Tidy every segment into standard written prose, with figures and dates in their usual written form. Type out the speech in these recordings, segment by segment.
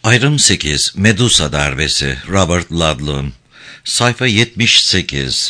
Ayrım 8. Medusa darbesi. Robert Ludlum. Sayfa 78.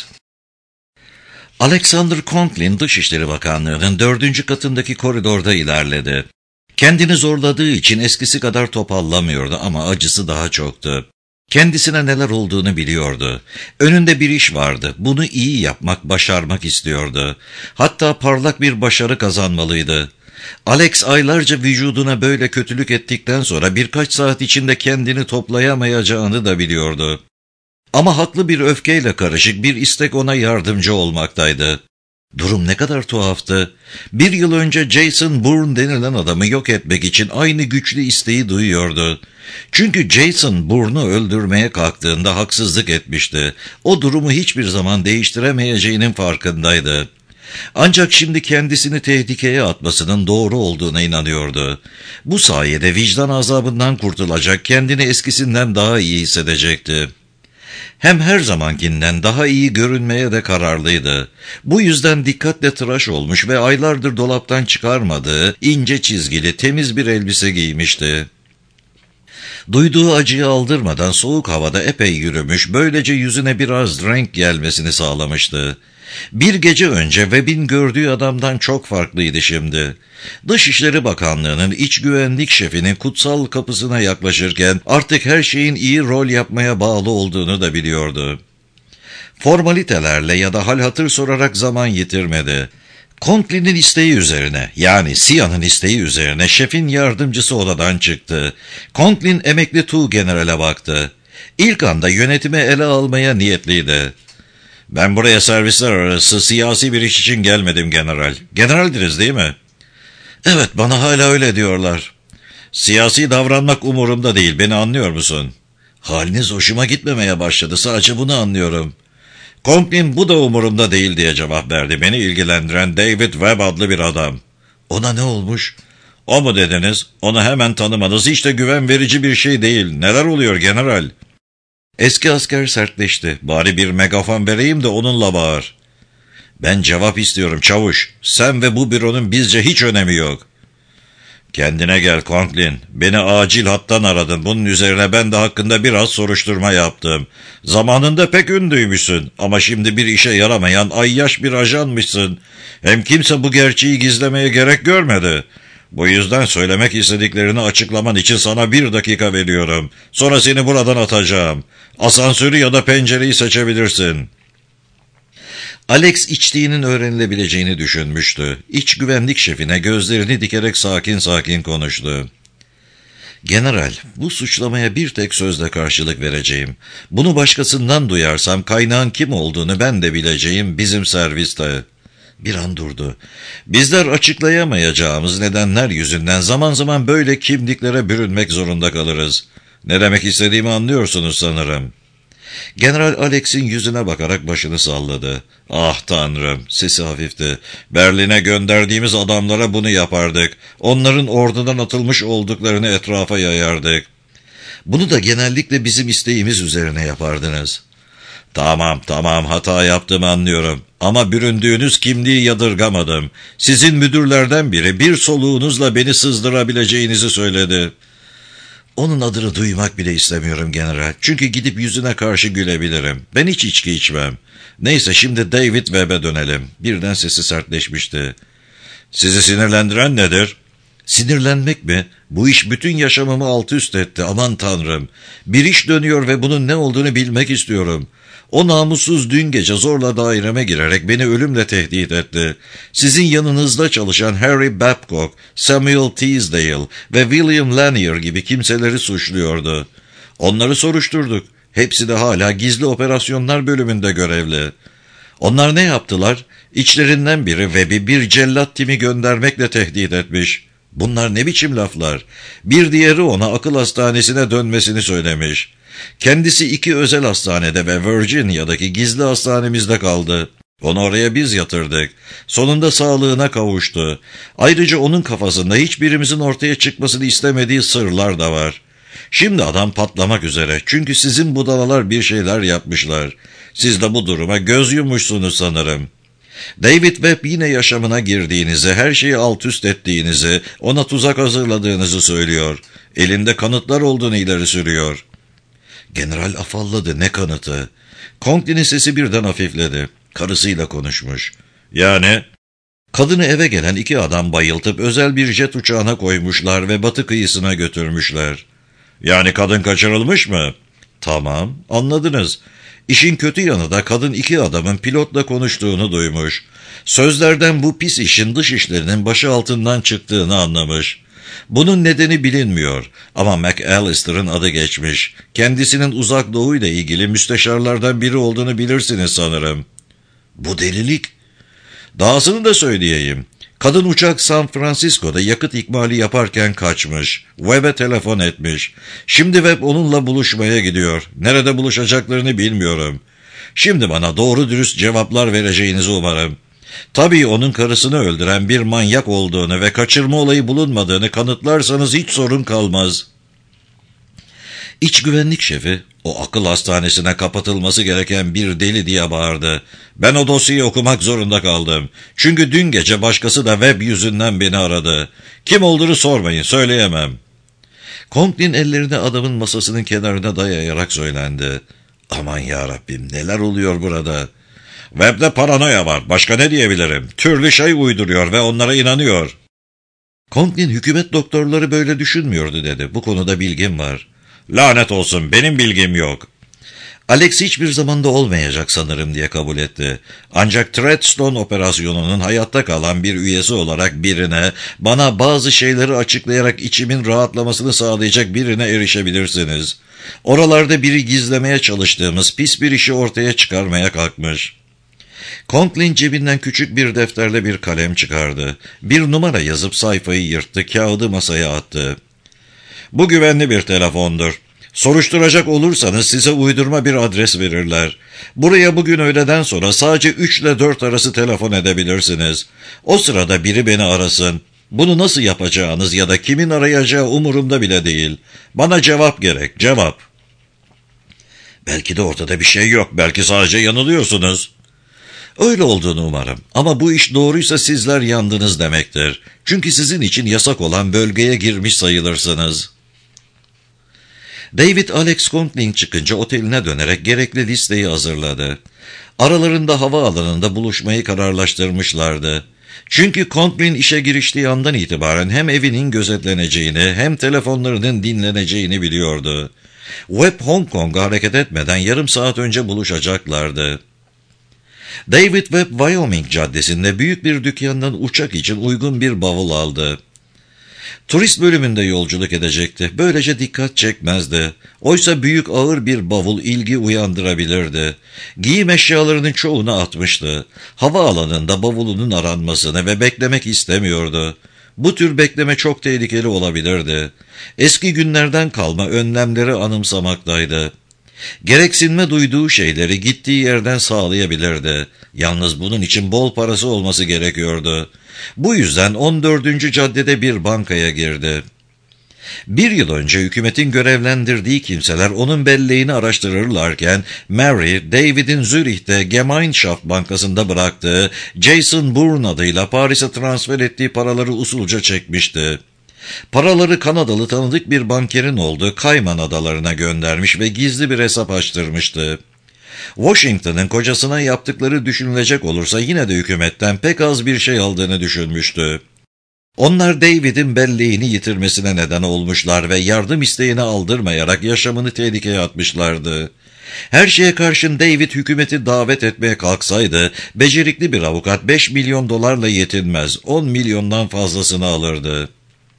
Alexander Conklin Dışişleri Bakanlığı'nın 4. katındaki koridorda ilerledi. Kendini zorladığı için eskisi kadar topallamıyordu ama acısı daha çoktu. Kendisine neler olduğunu biliyordu. Önünde bir iş vardı. Bunu iyi yapmak, başarmak istiyordu. Hatta parlak bir başarı kazanmalıydı. Alex aylarca vücuduna böyle kötülük ettikten sonra birkaç saat içinde kendini toplayamayacağını da biliyordu. Ama haklı bir öfkeyle karışık bir istek ona yardımcı olmaktaydı. Durum ne kadar tuhaftı. Bir yıl önce Jason Bourne denilen adamı yok etmek için aynı güçlü isteği duyuyordu. Çünkü Jason Bourne'u öldürmeye kalktığında haksızlık etmişti. O durumu hiçbir zaman değiştiremeyeceğinin farkındaydı. Ancak şimdi kendisini tehlikeye atmasının doğru olduğuna inanıyordu. Bu sayede vicdan azabından kurtulacak, kendini eskisinden daha iyi hissedecekti. Hem her zamankinden daha iyi görünmeye de kararlıydı. Bu yüzden dikkatle tıraş olmuş ve aylardır dolaptan çıkarmadığı ince çizgili temiz bir elbise giymişti. Duyduğu acıyı aldırmadan soğuk havada epey yürümüş, böylece yüzüne biraz renk gelmesini sağlamıştı. Bir gece önce Webb'in gördüğü adamdan çok farklıydı şimdi. Dışişleri Bakanlığı'nın iç güvenlik şefinin kutsal kapısına yaklaşırken artık her şeyin iyi rol yapmaya bağlı olduğunu da biliyordu. Formalitelerle ya da hal hatır sorarak zaman yitirmedi. Conklin'in isteği üzerine, yani Sia'nın isteği üzerine şefin yardımcısı odadan çıktı. Conklin emekli Tuğgeneral'e baktı. İlk anda yönetimi ele almaya niyetliydi. "Ben buraya servisler arası siyasi bir iş için gelmedim general. Generaldiniz değil mi?" "Evet, bana hala öyle diyorlar." "Siyasi davranmak umurumda değil, beni anlıyor musun?" "Haliniz hoşuma gitmemeye başladı, sadece bunu anlıyorum." Conklin "bu da umurumda değil" diye cevap verdi. "Beni ilgilendiren David Webb adlı bir adam." "Ona ne olmuş?" "O mu dediniz? Onu hemen tanımanız hiç de güven verici bir şey değil. Neler oluyor general?" Eski asker sertleşti. "Bari bir megafon vereyim de onunla bağır." "Ben cevap istiyorum çavuş. Sen ve bu büronun bizce hiç önemi yok." "Kendine gel Conklin. Beni acil hattan aradın. Bunun üzerine ben de hakkında biraz soruşturma yaptım. Zamanında pek ünlüymüşsün ama şimdi bir işe yaramayan ayyaş bir ajanmışsın. Hem kimse bu gerçeği gizlemeye gerek görmedi. Bu yüzden söylemek istediklerini açıklaman için sana 1 dakika veriyorum. Sonra seni buradan atacağım. Asansörü ya da pencereyi seçebilirsin." Alex içtiğinin öğrenilebileceğini düşünmüştü. İç güvenlik şefine gözlerini dikerek sakin sakin konuştu. "General, bu suçlamaya bir tek sözle karşılık vereceğim. Bunu başkasından duyarsam kaynağın kim olduğunu ben de bileceğim, bizim serviste." Bir an durdu. "Bizler açıklayamayacağımız nedenler yüzünden zaman zaman böyle kimliklere bürünmek zorunda kalırız. Ne demek istediğimi anlıyorsunuz sanırım." General Alex'in yüzüne bakarak başını salladı. "Ah Tanrım," sesi hafifti. "Berlin'e gönderdiğimiz adamlara bunu yapardık. Onların ordudan atılmış olduklarını etrafa yayardık." "Bunu da genellikle bizim isteğimiz üzerine yapardınız." Tamam, hata yaptığımı anlıyorum. Ama büründüğünüz kimliği yadırgamadım. Sizin müdürlerden biri bir soluğunuzla beni sızdırabileceğinizi söyledi." "Onun adını duymak bile istemiyorum general. Çünkü gidip yüzüne karşı gülebilirim. Ben hiç içki içmem. Neyse, şimdi David Webb'e dönelim." Birden sesi sertleşmişti. "Sizi sinirlendiren nedir?" "Sinirlenmek mi? Bu iş bütün yaşamımı alt üst etti. Aman Tanrım. Bir iş dönüyor ve bunun ne olduğunu bilmek istiyorum. O namussuz dün gece zorla daireme girerek beni ölümle tehdit etti. Sizin yanınızda çalışan Harry Babcock, Samuel Teasdale ve William Lanier gibi kimseleri suçluyordu. Onları soruşturduk. Hepsi de hala gizli operasyonlar bölümünde görevli. Onlar ne yaptılar? İçlerinden biri Webb'i bir cellat timi göndermekle tehdit etmiş. Bunlar ne biçim laflar? Bir diğeri ona akıl hastanesine dönmesini söylemiş. Kendisi 2 özel hastanede ve Virginia'daki gizli hastanemizde kaldı. Onu oraya biz yatırdık. Sonunda sağlığına kavuştu. Ayrıca onun kafasında hiçbirimizin ortaya çıkmasını istemediği sırlar da var. Şimdi adam patlamak üzere. Çünkü sizin budalalar bir şeyler yapmışlar. Siz de bu duruma göz yummuşsunuz sanırım." David Webb yine yaşamına girdiğinizi, her şeyi alt üst ettiğinizi, ona tuzak hazırladığınızı söylüyor. Elinde kanıtlar olduğunu ileri sürüyor. General afalladı. Ne kanıtı? Conklin'in sesi birden hafifledi. Karısıyla konuşmuş. Yani? Kadını eve gelen 2 adam bayıltıp özel bir jet uçağına koymuşlar ve batı kıyısına götürmüşler. Yani kadın kaçırılmış mı? Tamam, anladınız. İşin kötü yanı da kadın 2 adamın pilotla konuştuğunu duymuş. Sözlerden bu pis işin dış işlerinin başı altından çıktığını anlamış. Bunun nedeni bilinmiyor ama McAllister'ın adı geçmiş. Kendisinin Uzak Doğu ile ilgili müsteşarlardan biri olduğunu bilirsiniz sanırım. Bu delilik. Dahasını da söyleyeyim. Kadın uçak San Francisco'da yakıt ikmali yaparken kaçmış. Webb'e telefon etmiş. Şimdi Webb onunla buluşmaya gidiyor. Nerede buluşacaklarını bilmiyorum. Şimdi bana doğru dürüst cevaplar vereceğinizi umarım. Tabii onun karısını öldüren bir manyak olduğunu ve kaçırma olayı bulunmadığını kanıtlarsanız hiç sorun kalmaz. İç güvenlik şefi, o akıl hastanesine kapatılması gereken bir deli diye bağırdı. Ben o dosyayı okumak zorunda kaldım. Çünkü dün gece başkası da Webb yüzünden beni aradı. Kim olduğunu sormayın, söyleyemem. Conklin ellerini adamın masasının kenarına dayayarak söylendi. Aman yarabbim, neler oluyor burada? Webb'de paranoya var, başka ne diyebilirim? Türlü şey uyduruyor ve onlara inanıyor. Conklin, hükümet doktorları böyle düşünmüyordu dedi. Bu konuda bilgim var. Lanet olsun, benim bilgim yok. Alex hiçbir zamanda olmayacak sanırım diye kabul etti. Ancak Treadstone operasyonunun hayatta kalan bir üyesi olarak bana bazı şeyleri açıklayarak içimin rahatlamasını sağlayacak birine erişebilirsiniz. Oralarda biri gizlemeye çalıştığımız pis bir işi ortaya çıkarmaya kalkmış. Conklin cebinden küçük bir defterle bir kalem çıkardı. Bir numara yazıp sayfayı yırttı, kağıdı masaya attı. Bu güvenli bir telefondur. Soruşturacak olursanız size uydurma bir adres verirler. Buraya bugün öğleden sonra sadece 3 ile 4 arası telefon edebilirsiniz. O sırada biri beni arasın. Bunu nasıl yapacağınız ya da kimin arayacağı umurumda bile değil. Bana cevap gerek, cevap. Belki de ortada bir şey yok, belki sadece yanılıyorsunuz. Öyle olduğunu umarım ama bu iş doğruysa sizler yandınız demektir. Çünkü sizin için yasak olan bölgeye girmiş sayılırsınız. David Alex Conklin çıkınca oteline dönerek gerekli listeyi hazırladı. Aralarında havaalanında buluşmayı kararlaştırmışlardı. Çünkü Conklin işe giriştiği andan itibaren hem evinin gözetleneceğini hem telefonlarının dinleneceğini biliyordu. Webb Hong Kong'a hareket etmeden yarım saat önce buluşacaklardı. David Webb, Wyoming caddesinde büyük bir dükkandan uçak için uygun bir bavul aldı. Turist bölümünde yolculuk edecekti. Böylece dikkat çekmezdi. Oysa büyük ağır bir bavul ilgi uyandırabilirdi. Giyim eşyalarının çoğunu atmıştı. Havaalanında bavulunun aranmasını ve beklemek istemiyordu. Bu tür bekleme çok tehlikeli olabilirdi. Eski günlerden kalma önlemleri anımsamaktaydı. Gereksinme duyduğu şeyleri gittiği yerden sağlayabilirdi. Yalnız bunun için bol parası olması gerekiyordu. Bu yüzden 14. caddede bir bankaya girdi. 1 yıl önce hükümetin görevlendirdiği kimseler onun belleğini araştırırlarken Mary, David'in Zürih'te Gemeinschaft Bankası'nda bıraktığı Jason Bourne adıyla Paris'e transfer ettiği paraları usulca çekmişti. Paraları Kanadalı tanıdık bir bankerin olduğu Kayman Adalarına göndermiş ve gizli bir hesap açtırmıştı. Washington'ın kocasına yaptıkları düşünülecek olursa yine de hükümetten pek az bir şey aldığını düşünmüştü. Onlar David'in belleğini yitirmesine neden olmuşlar ve yardım isteğini aldırmayarak yaşamını tehlikeye atmışlardı. Her şeye karşın David hükümeti davet etmeye kalksaydı, becerikli bir avukat 5 milyon dolarla yetinmez, 10 milyondan fazlasını alırdı.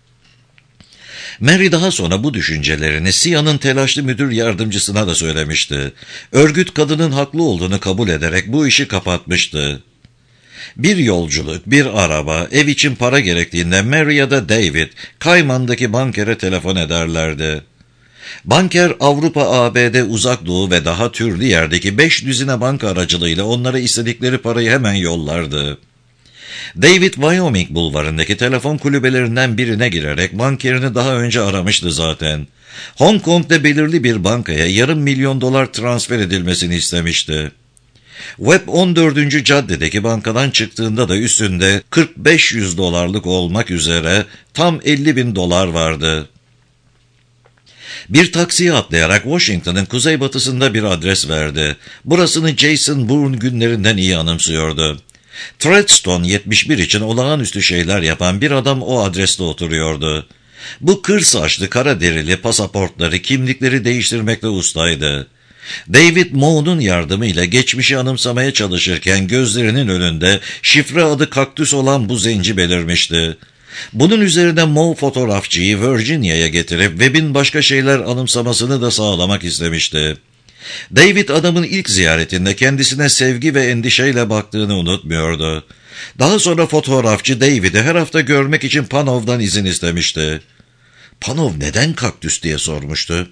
Mary daha sonra bu düşüncelerini CIA'nın telaşlı müdür yardımcısına da söylemişti. Örgüt kadının haklı olduğunu kabul ederek bu işi kapatmıştı. Bir yolculuk, bir araba, ev için para gerektiğinde Mary ya da David, Kayman'daki bankere telefon ederlerdi. Banker Avrupa, ABD, Uzak Doğu ve daha türlü yerdeki 5 düzine banka aracılığıyla onlara istedikleri parayı hemen yollardı. David, Wyoming bulvarındaki telefon kulübelerinden birine girerek bankerini daha önce aramıştı zaten. Hong Kong'da belirli bir bankaya $500,000 transfer edilmesini istemişti. Webb 14. caddedeki bankadan çıktığında da üstünde $4,500 olmak üzere tam $50,000 vardı. Bir taksiye atlayarak Washington'ın kuzeybatısında bir adres verdi. Burasını Jason Bourne günlerinden iyi anımsıyordu. Treadstone 71 için olağanüstü şeyler yapan bir adam o adreste oturuyordu. Bu kır saçlı, kara derili, pasaportları, kimlikleri değiştirmekle ustaydı. David Moe'nun yardımıyla geçmişi anımsamaya çalışırken gözlerinin önünde şifre adı kaktüs olan bu zenci belirmişti. Bunun üzerine Moe fotoğrafçıyı Virginia'ya getirip Webb'in başka şeyler anımsamasını da sağlamak istemişti. David adamın ilk ziyaretinde kendisine sevgi ve endişeyle baktığını unutmuyordu. Daha sonra fotoğrafçı David'i her hafta görmek için Panov'dan izin istemişti. Panov neden kaktüs diye sormuştu.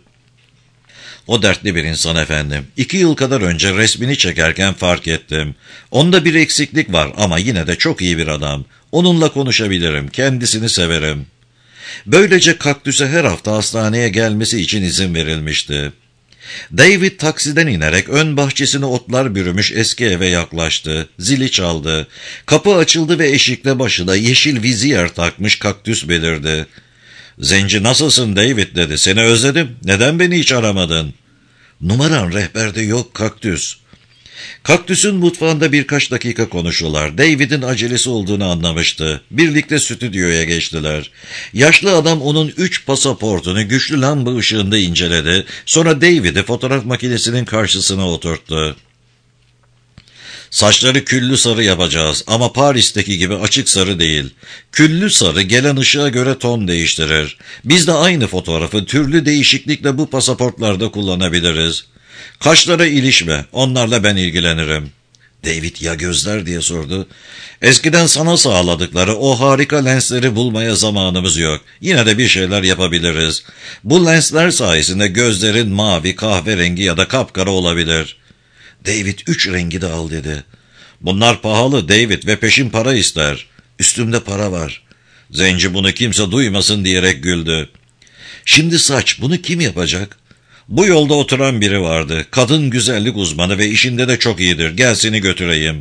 O dertli bir insan efendim. 2 yıl kadar önce resmini çekerken fark ettim. Onda bir eksiklik var ama yine de çok iyi bir adam. Onunla konuşabilirim, kendisini severim. Böylece kaktüse her hafta hastaneye gelmesi için izin verilmişti. David taksiden inerek ön bahçesine otlar bürümüş eski eve yaklaştı. Zili çaldı. Kapı açıldı ve eşikle başına yeşil viziyer takmış kaktüs belirdi. "Zenci nasılsın David?" dedi. "Seni özledim. Neden beni hiç aramadın?" "Numaran rehberde yok kaktüs." Kaktüsün mutfağında birkaç dakika konuştular. David'in acelesi olduğunu anlamıştı. Birlikte stüdyoya geçtiler. Yaşlı adam onun 3 pasaportunu güçlü lamba ışığında inceledi. Sonra David'i fotoğraf makinesinin karşısına oturttu. "Saçları küllü sarı yapacağız ama Paris'teki gibi açık sarı değil. Küllü sarı gelen ışığa göre ton değiştirir. Biz de aynı fotoğrafı türlü değişiklikle bu pasaportlarda kullanabiliriz. Kaşlara ilişme, onlarla ben ilgilenirim." David "Ya gözler?" diye sordu. "Eskiden sana sağladıkları o harika lensleri bulmaya zamanımız yok. Yine de bir şeyler yapabiliriz. Bu lensler sayesinde gözlerin mavi, kahverengi ya da kapkara olabilir." David 3 rengi de al dedi. "Bunlar pahalı David ve peşin para ister." "Üstümde para var." Zenci bunu kimse duymasın diyerek güldü. "Şimdi saç, bunu kim yapacak?" "Bu yolda oturan biri vardı. Kadın güzellik uzmanı ve işinde de çok iyidir. Gel seni götüreyim."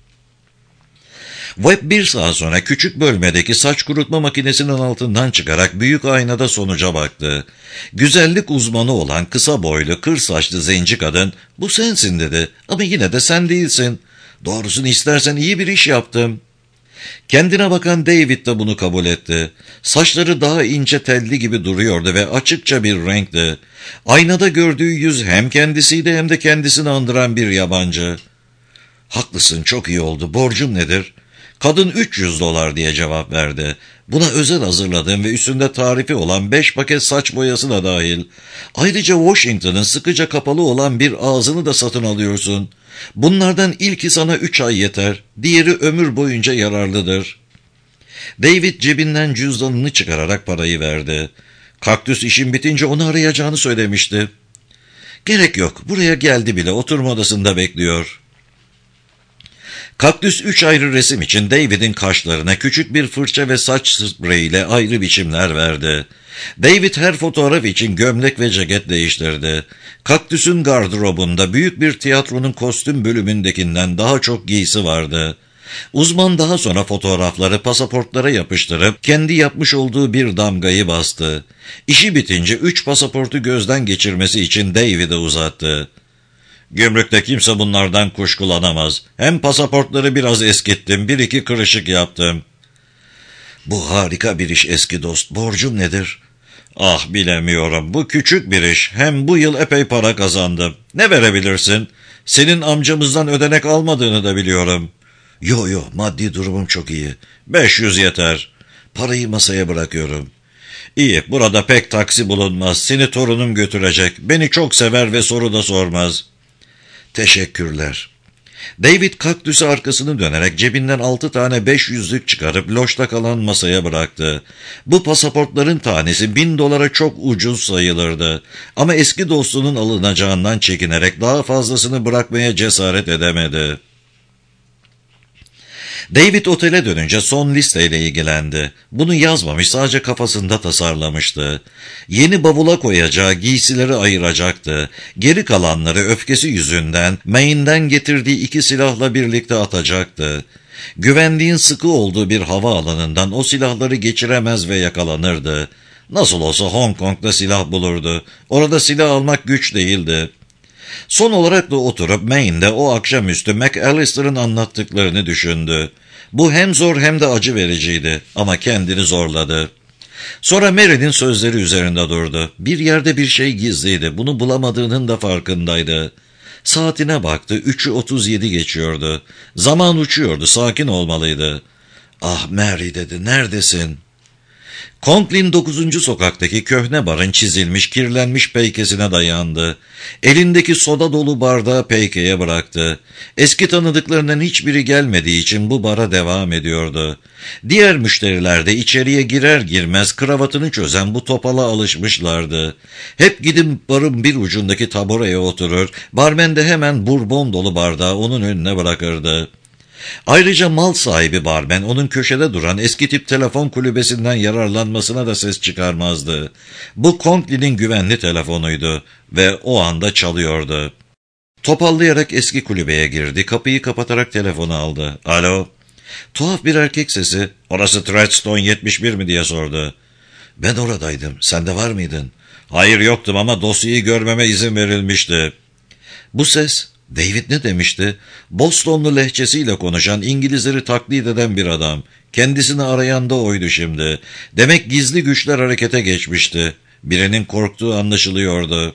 Webb 1 saat sonra küçük bölmedeki saç kurutma makinesinin altından çıkarak büyük aynada sonuca baktı. Güzellik uzmanı olan kısa boylu, kır saçlı zenci kadın, "Bu sensin." dedi. "Ama yine de sen değilsin. Doğrusunu istersen iyi bir iş yaptım." Kendine bakan David de bunu kabul etti. Saçları daha ince telli gibi duruyordu ve açıkça bir renkti. Aynada gördüğü yüz hem kendisiydi hem de kendisini andıran bir yabancı. "Haklısın, çok iyi oldu. Borcum nedir?" Kadın $300 diye cevap verdi. "Buna özel hazırladığım ve üstünde tarifi olan 5 paket saç boyası da dahil. Ayrıca Washington'ın sıkıca kapalı olan bir ağzını da satın alıyorsun. Bunlardan ilki sana 3 ay yeter. Diğeri ömür boyunca yararlıdır." David cebinden cüzdanını çıkararak parayı verdi. Kaktüs işin bitince onu arayacağını söylemişti. "Gerek yok. Buraya geldi bile. Oturma odasında bekliyor." Kaktüs 3 ayrı resim için David'in kaşlarına küçük bir fırça ve saç spreyiyle ayrı biçimler verdi. David her fotoğraf için gömlek ve ceket değiştirdi. Kaktüsün gardırobunda büyük bir tiyatronun kostüm bölümündekinden daha çok giysi vardı. Uzman daha sonra fotoğrafları pasaportlara yapıştırıp kendi yapmış olduğu bir damgayı bastı. İşi bitince 3 pasaportu gözden geçirmesi için David'e uzattı. "Gümrükte kimse bunlardan kuşkulanamaz. Hem pasaportları biraz eskittim, 1-2 kırışık yaptım." "Bu harika bir iş eski dost. Borcum nedir?" "Ah, bilemiyorum. Bu küçük bir iş. Hem bu yıl epey para kazandım. Ne verebilirsin? Senin amcamızdan ödenek almadığını da biliyorum." Yo, maddi durumum çok iyi. 500 yeter. Parayı masaya bırakıyorum." "İyi, burada pek taksi bulunmaz. Seni torunum götürecek. Beni çok sever ve soru da sormaz." "Teşekkürler." David kaktüsü arkasını dönerek cebinden 6 tane 500'lük çıkarıp loşta kalan masaya bıraktı. Bu pasaportların tanesi $1000 çok ucuz sayılırdı. Ama eski dostunun alınacağından çekinerek daha fazlasını bırakmaya cesaret edemedi. David otele dönünce son listeyle ilgilendi. Bunu yazmamış, sadece kafasında tasarlamıştı. Yeni bavula koyacağı giysileri ayıracaktı. Geri kalanları öfkesi yüzünden Maine'den getirdiği 2 silahla birlikte atacaktı. Güvenliğin sıkı olduğu bir havaalanından o silahları geçiremez ve yakalanırdı. Nasıl olsa Hong Kong'da silah bulurdu. Orada silah almak güç değildi. Son olarak da oturup Maine'de o akşamüstü McAllister'ın anlattıklarını düşündü. Bu hem zor hem de acı vericiydi ama kendini zorladı. Sonra Mary'nin sözleri üzerinde durdu. Bir yerde bir şey gizliydi. Bunu bulamadığının da farkındaydı. Saatine baktı. 3'ü 37 geçiyordu. Zaman uçuyordu. Sakin olmalıydı. "Ah Mary," dedi. "Neredesin?" Conklin 9. sokaktaki köhne barın çizilmiş, kirlenmiş peykesine dayandı. Elindeki soda dolu bardağı peykeye bıraktı. Eski tanıdıklarından hiçbiri gelmediği için bu bara devam ediyordu. Diğer müşteriler de içeriye girer girmez kravatını çözen bu topala alışmışlardı. Hep gidip barın bir ucundaki tabureye oturur, barmen de hemen bourbon dolu bardağı onun önüne bırakırdı. Ayrıca mal sahibi barmen onun köşede duran eski tip telefon kulübesinden yararlanmasına da ses çıkarmazdı. Bu Conklin'in güvenli telefonuydu ve o anda çalıyordu. Topallayarak eski kulübeye girdi, kapıyı kapatarak telefonu aldı. "Alo?" Tuhaf bir erkek sesi, "Orası Treadstone 71 mi?" diye sordu. "Ben oradaydım, sen de var mıydın?" "Hayır, yoktum ama dosyayı görmeme izin verilmişti." Bu ses, David ne demişti? Bostonlu lehçesiyle konuşan, İngilizleri taklit eden bir adam. Kendisini arayan da oydu şimdi. Demek gizli güçler harekete geçmişti. Birinin korktuğu anlaşılıyordu.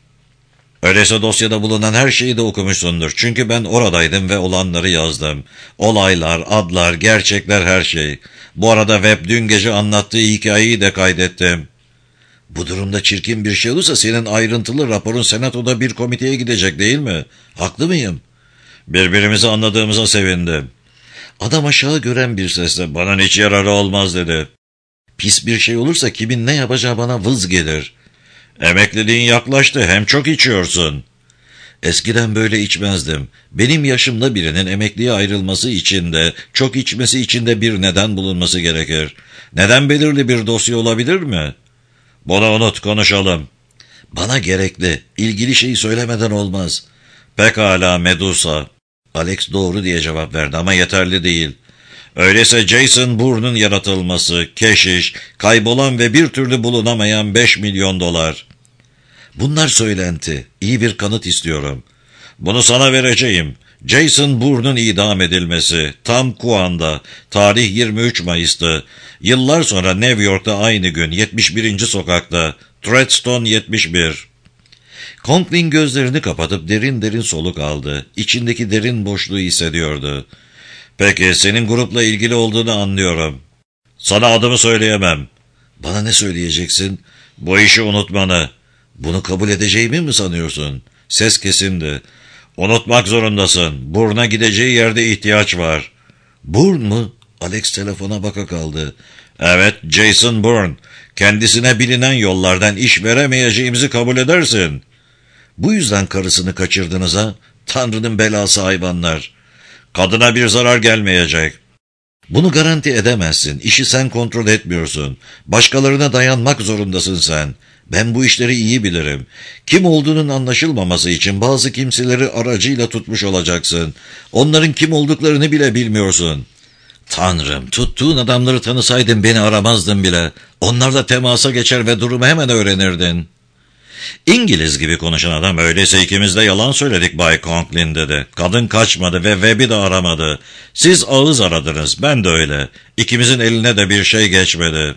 "Öyleyse dosyada bulunan her şeyi de okumuşsundur. Çünkü ben oradaydım ve olanları yazdım. Olaylar, adlar, gerçekler, her şey. Bu arada Webb dün gece anlattığı hikayeyi de kaydettim." "Bu durumda çirkin bir şey olursa senin ayrıntılı raporun senatoda bir komiteye gidecek değil mi? Haklı mıyım?" "Birbirimizi anladığımıza sevindim." Adam aşağı gören bir sesle, "Bana hiç yararı olmaz," dedi. "Pis bir şey olursa kimin ne yapacağı bana vız gelir." "Emekliliğin yaklaştı, hem çok içiyorsun." "Eskiden böyle içmezdim. Benim yaşımda birinin emekliye ayrılması için de, çok içmesi için de bir neden bulunması gerekir. Neden belirli bir dosya olabilir mi?" "Bunu unut, konuşalım." "Bana gerekli. İlgili şeyi söylemeden olmaz." "Pekala, Medusa." Alex doğru diye cevap verdi ama yeterli değil. "Öyleyse Jason Bourne'un yaratılması, keşiş, kaybolan ve bir türlü bulunamayan 5 milyon dolar. "Bunlar söylenti. İyi bir kanıt istiyorum." "Bunu sana vereceğim. Jason Bourne'un idam edilmesi. Tam Kuan'da. Tarih 23 Mayıs'tı. Yıllar sonra New York'ta aynı gün 71. sokakta. Treadstone 71. Conklin gözlerini kapatıp derin derin soluk aldı. İçindeki derin boşluğu hissediyordu. "Peki, senin grupla ilgili olduğunu anlıyorum. Sana adımı söyleyemem." "Bana ne söyleyeceksin?" "Bu işi unutmanı." "Bunu kabul edeceğimi mi sanıyorsun?" Ses kesindi. "Unutmak zorundasın. Bourne'a gideceği yerde ihtiyaç var." "Bourne mu?" Alex telefona baka kaldı. "Evet, Jason Bourne. Kendisine bilinen yollardan iş veremeyeceğimizi kabul edersin." "Bu yüzden karısını kaçırdınız ha? Tanrı'nın belası hayvanlar." "Kadına bir zarar gelmeyecek." "Bunu garanti edemezsin. İşi sen kontrol etmiyorsun. Başkalarına dayanmak zorundasın sen. Ben bu işleri iyi bilirim. Kim olduğunun anlaşılmaması için bazı kimseleri aracıyla tutmuş olacaksın. Onların kim olduklarını bile bilmiyorsun." "Tanrım, tuttuğun adamları tanısaydın beni aramazdın bile. Onlarla temasa geçer ve durumu hemen öğrenirdin." İngiliz gibi konuşan adam, "Öyleyse ikimiz de yalan söyledik Bay Conklin," dedi. "Kadın kaçmadı ve Webb'i de aramadı. Siz ağız aradınız, ben de öyle. İkimizin eline de bir şey geçmedi."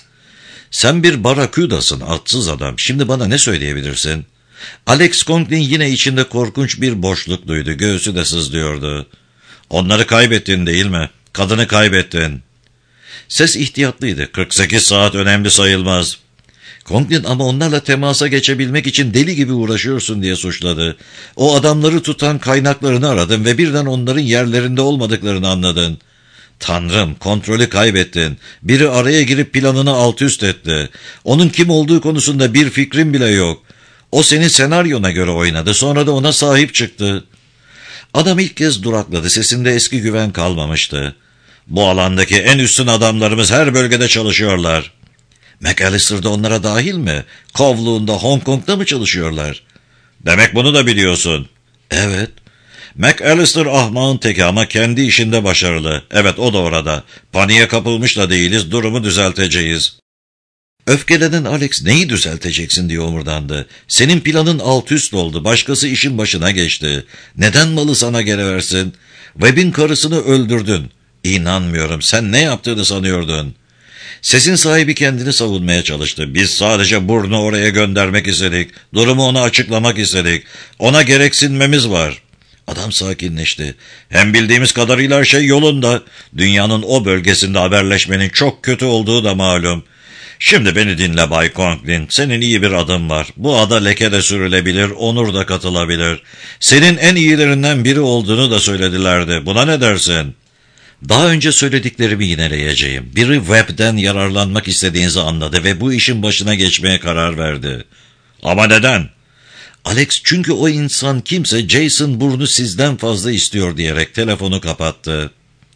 "Sen bir barakudasın, atsız adam. Şimdi bana ne söyleyebilirsin?" Alex Conklin yine içinde korkunç bir boşluk duydu. Göğsü de sızlıyordu. "Onları kaybettin değil mi? Kadını kaybettin." Ses ihtiyatlıydı. 48 saat önemli sayılmaz." Conklin, "Ama onlarla temasa geçebilmek için deli gibi uğraşıyorsun," diye suçladı. "O adamları tutan kaynaklarını aradın ve birden onların yerlerinde olmadıklarını anladın." "Tanrım, kontrolü kaybettin. Biri araya girip planını alt üst etti. Onun kim olduğu konusunda bir fikrin bile yok. O senin senaryona göre oynadı, sonra da ona sahip çıktı." Adam ilk kez durakladı, sesinde eski güven kalmamıştı. Bu alandaki en üstün adamlarımız her bölgede çalışıyorlar. McAllister de onlara dahil mi? Kowloon'da, Hong Kong'da mı çalışıyorlar? Demek bunu da biliyorsun. Evet. McAllister ahmağın teki ama kendi işinde başarılı. Evet, o da orada. Paniğe kapılmış da değiliz, durumu düzelteceğiz. Öfkelenen Alex, neyi düzelteceksin diye omurdandı. Senin planın alt üst oldu, başkası işin başına geçti. Neden malı sana geri versin? Webb'in karısını öldürdün. İnanmıyorum, sen ne yaptığını sanıyordun? Sesin sahibi kendini savunmaya çalıştı. Biz sadece Bourne'u oraya göndermek istedik. Durumu ona açıklamak istedik. Ona gereksinmemiz var. Adam sakinleşti. Hem bildiğimiz kadarıyla her şey yolunda. Dünyanın o bölgesinde haberleşmenin çok kötü olduğu da malum. Şimdi beni dinle Bay Conklin. Senin iyi bir adın var. Bu ada leke de sürülebilir, onur da katılabilir. Senin en iyilerinden biri olduğunu da söyledilerdi. Buna ne dersin? Daha önce söylediklerimi yineleyeceğim. Biri Webb'den yararlanmak istediğinizi anladı ve bu işin başına geçmeye karar verdi. Ama neden? Alex, çünkü o insan kimse Jason Bourne'u sizden fazla istiyor diyerek telefonu kapattı.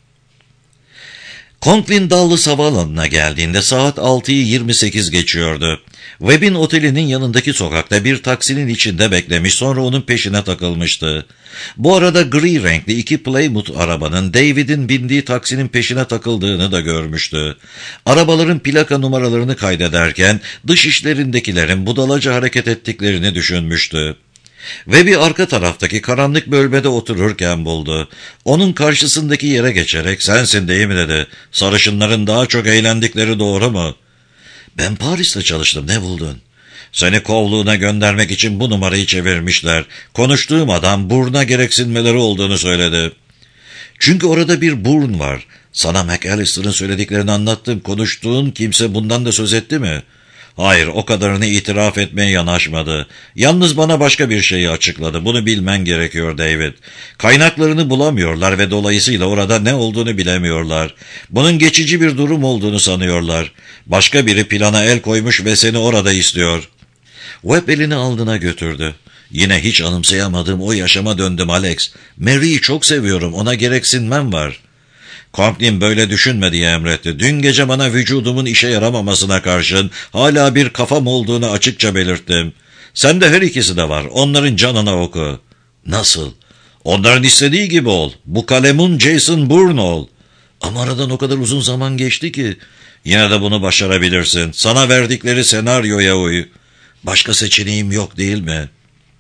Conklin Dallas Havaalanı'na geldiğinde saat 6'yı 28 geçiyordu. Webb'in otelinin yanındaki sokakta bir taksinin içinde beklemiş, sonra onun peşine takılmıştı. Bu arada gri renkli iki Plymouth arabanın David'in bindiği taksinin peşine takıldığını da görmüştü. Arabaların plaka numaralarını kaydederken dış işlerindekilerin budalaca hareket ettiklerini düşünmüştü. Webb'i arka taraftaki karanlık bölmede otururken buldu. Onun karşısındaki yere geçerek "Sensin değil mi?" dedi. "Sarışınların daha çok eğlendikleri doğru mu?" "Ben Paris'te çalıştım, ne buldun?" "Seni Kowloon'a göndermek için bu numarayı çevirmişler. Konuştuğum adam Bourne'a gereksinmeleri olduğunu söyledi." "Çünkü orada bir Bourne var. Sana McAllister'ın söylediklerini anlattım. Konuştuğun kimse bundan da söz etti mi?" "Hayır, o kadarını itiraf etmeye yanaşmadı. Yalnız bana başka bir şeyi açıkladı. Bunu bilmen gerekiyor David. Kaynaklarını bulamıyorlar ve dolayısıyla orada ne olduğunu bilemiyorlar. Bunun geçici bir durum olduğunu sanıyorlar. Başka biri plana el koymuş ve seni orada istiyor." Webb elini alnına götürdü. "Yine hiç anımsayamadığım o yaşama döndüm Alex. Mary'i çok seviyorum, ona gereksinmem var." Conklin böyle düşünme diye emretti. "Dün gece bana vücudumun işe yaramamasına karşın hala bir kafam olduğunu açıkça belirttim. Sende her ikisi de var. Onların canına oku." "Nasıl?" "Onların istediği gibi ol. Bu kalemun Jason Bourne ol." "Ama aradan o kadar uzun zaman geçti ki." "Yine de bunu başarabilirsin. Sana verdikleri senaryoya uy." "Başka seçeneğim yok değil mi?"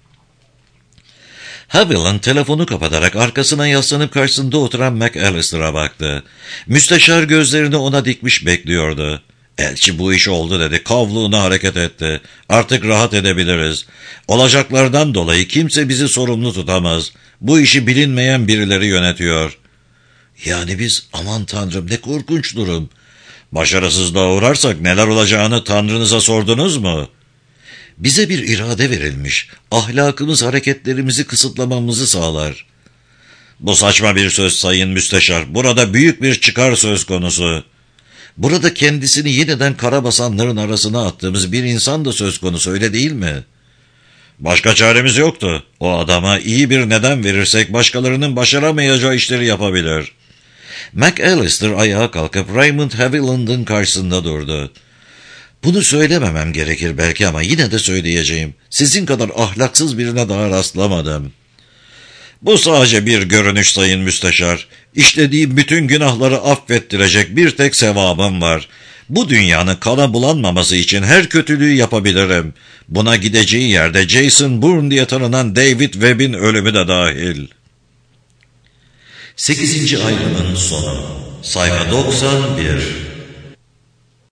Haviland telefonu kapatarak arkasına yaslanıp karşısında oturan McAllister'a baktı. Müsteşar gözlerini ona dikmiş bekliyordu. "Elçi, bu iş oldu," dedi. "Kowloon'a hareket etti. Artık rahat edebiliriz. Olacaklardan dolayı kimse bizi sorumlu tutamaz. Bu işi bilinmeyen birileri yönetiyor." "Yani biz, aman tanrım, ne korkunç durum." "Başarısızlığa uğrarsak neler olacağını Tanrınıza sordunuz mu?" "Bize bir irade verilmiş. Ahlakımız hareketlerimizi kısıtlamamızı sağlar." "Bu saçma bir söz sayın müsteşar. Burada büyük bir çıkar söz konusu." "Burada kendisini yeniden karabasanların arasına attığımız bir insan da söz konusu, öyle değil mi?" "Başka çaremiz yoktu. O adama iyi bir neden verirsek başkalarının başaramayacağı işleri yapabilir." McAllister ayağa kalkıp Raymond Haviland'ın karşısında durdu. "Bunu söylememem gerekir belki ama yine de söyleyeceğim. Sizin kadar ahlaksız birine daha rastlamadım." "Bu sadece bir görünüş sayın müsteşar. İşlediğim bütün günahları affettirecek bir tek sevabım var. Bu dünyanın kana bulanmaması için her kötülüğü yapabilirim. Buna gideceği yerde Jason Bourne diye tanınan David Webb'in ölümü de dahil." 8. ayrımın sonu. Sayfa 91.